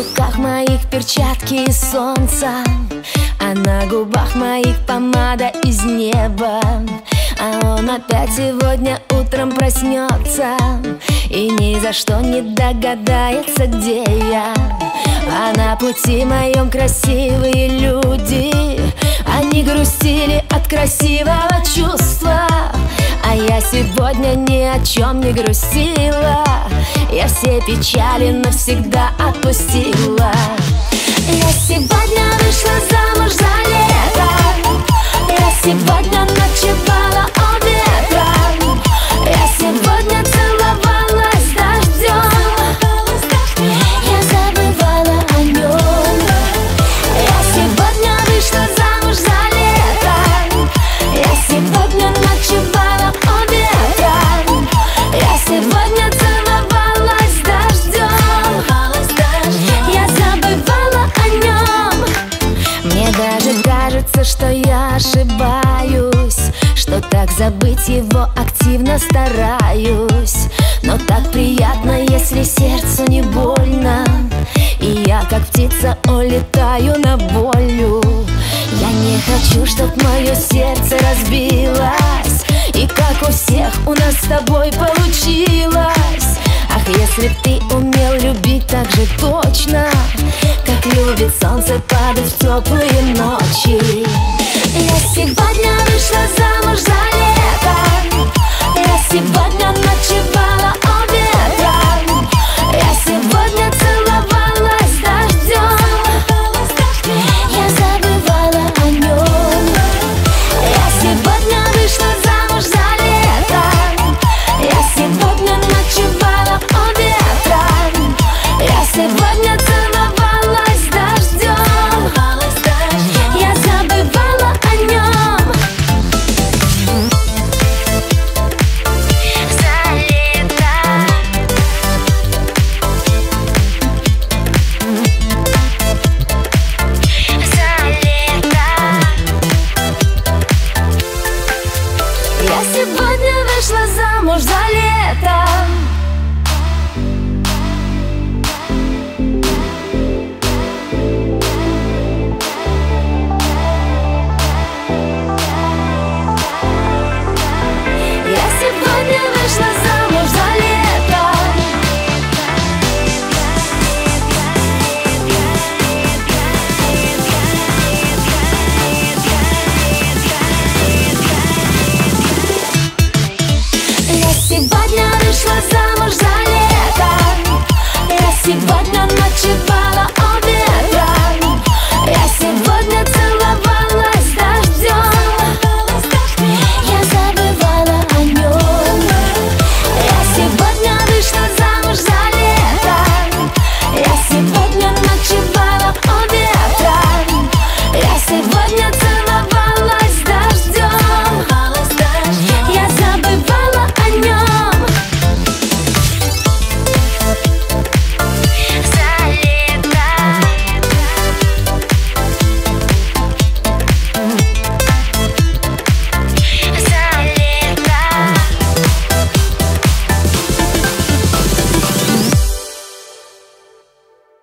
руках моих перчатки из солнца, а на губах моих помада из неба. А он опять сегодня утром проснется и ни за что не догадается, где я. А на пути моем красивые люди, они грустили от красивого чувства. А я сегодня ни о чем не грустила, я все печали навсегда отпустила. Я сегодня вышла замуж за лето, я сегодня ночевала у ветра, я сегодня целовалась с дождем, я забывала о нем. Я сегодня вышла замуж за лето, я сегодня ночевала у ветра, я сегодня целовалась с дождем, я забывала о нем. Мне даже кажется, что я ошибаюсь, что так забыть его активно стараюсь. Но так приятно, если сердцу не больно, и я, как птица, улетаю на волю. Я не хочу, чтоб мое сердце разбилось, и как у всех у нас с тобой получилось. Ах, если б ты умел любить так же точно, как любит солнце падать в теплые ночи. Я сегодня вышла замуж за лето, я сегодня ночевала у ветра, я сегодня целовалась с дождем, я забывала о нем. Я сегодня вышла замуж за лето, я сегодня ночевала у ветра, я сегодня целовалась с дождем, я забывала о нем. За лето, за лето. Я сегодня вышла замуж за лето. Я сегодня вышла замуж за лето. Я сегодня вышла замуж за лето. Я сегодня